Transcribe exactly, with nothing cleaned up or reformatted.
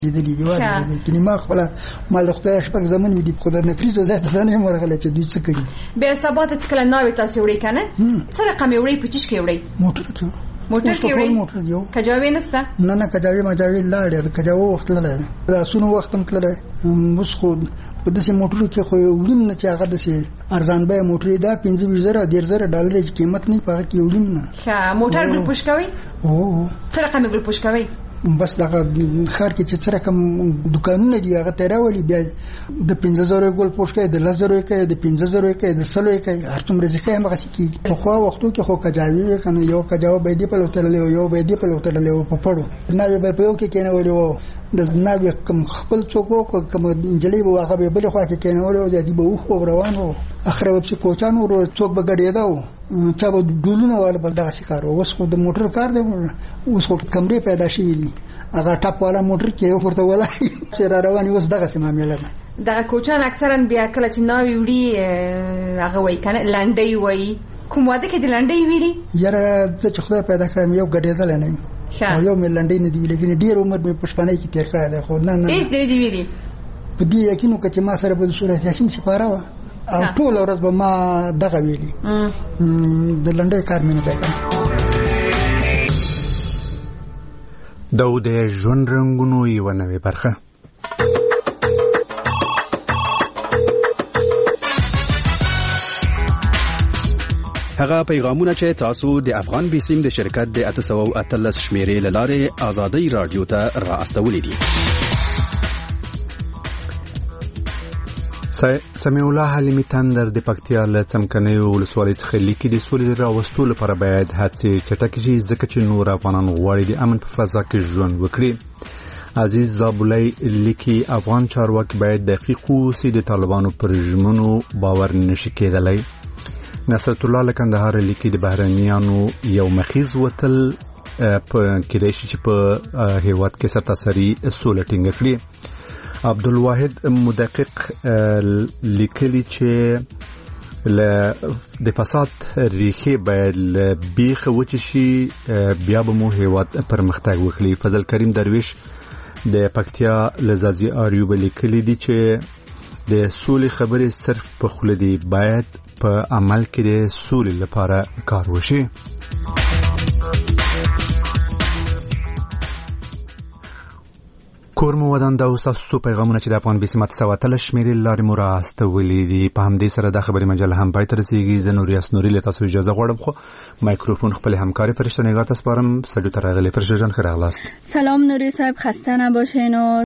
لیدلې دی وایي کله ما خپل مال د خدای شپږ زمون دي خدای نفریز زه ته نه مرغله چې دوی څه کوي به ثبات چې کله ناوي تاسو وړي کنه څه رقم وړي پچیش کې وړي موټر کې موټر کې وړي موټر دیو کجاوي نسته نه نه کجاوي مجاوي لاړ کجاو وخت لاله دا سونو وخت هم تلله مس خو په داسې موټر کې خو وړم نه چې هغه داسې ارزان به موټر دا پنځه زره ډیر زره ډالر قیمت نه پاره کې وړم نه ښه موټر ګل پوش کوي او څه رقم ګل پوش کوي بس دا خار کې چې څه رقم دکانونه دي هغه تیراولي بیا د پنځه زره ګل پوش کوي د لس زره کوي د پنځه زره کوي د سلو کوي هر څومره ځکه هم غسی کی په خو وختو کې خو کجاوي کنه یو کجاو به دی په لوتل یو به دی په لوتل په پړو نه به په یو کې کنه ورو د ناوی کوم خپل څوک کوم انجلې به هغه به بل خو کې کنه ورو د دې به خو روانو اخره په کوچانو ورو څوک به ګډېداو چا به ډولونه ولا بل دغه شکار اوس خو د موټر کار دی اوس خو کمرې پیدا شوې دي هغه ټاپ والا موټر کې یو ورته ولا چې را رواني اوس دغه سیمه مله دغه کوچان اکثرا بیا کله چې ناوی وړي هغه وای کنه لنډي وای کوم واده کې د لنډي ویلي یاره چې خدای پیدا کړم یو ګډېدل نه او یو ملنډي نه دی لګنی ډیر عمر په پښپانه کې تیر کړی دی خو نه نه هیڅ دی ویلي په دې یقینو کې ما سره په صورت یاسین سپاره و او ټول ورځ به ما دغه ویلي د لنډي کار مې نه دی دا د ژوند رنګونو یو نوې برخه هغه پیغامونه چې تاسو د افغان بیسیم د شرکت د اته سوه او اتلس شمیرې له لارې آزادۍ رادیو ته را استولې دي. سمیع الله حلیمي تندر د پکتیا له څمکنیو ولسوالۍ څخه لیکي د سولې راوستلو لپاره باید هڅې چټکې شي ځکه چې نور افغانان غواړي د امن په فضا کې ژوند وکړي. عزیز زابلای لیکي افغان چارواکي باید دقیق اوسي د طالبانو پر ژمنو باور نشي کېدلی. نصرت الله لکندهار لیکي د بهرنیانو یو مخیز وتل په کېدای شي چې په هیواد کې سرتاسري سوله ټینګه کړي. عبدالواحد مدقق لیکلي چې د فساد ریښې باید بیخ وچ شي بیا به مو هیواد پرمختګ وکړي. فضل کریم درویش د پکتیا لزازي اریوب لیکلي دي چې د سولې خبرې صرف په خوله دي باید په عمل کې د سولې لپاره کار وشي. کور مو ودان دا اوس تاسو پیغامونه چې د افغان بیسمت سواتل شمیرې لارې مو راستولې دي. په همدې سره د خبرې مجله هم پای ته رسیږي. زه نوریاس نوري له تاسو اجازه غواړم خو مایکروفون خپل همکاري فرشته نگاه ته سپارم. سلام تر غلې فرشته جان خیر اغلاست. سلام نوری صاحب خسته نباشین و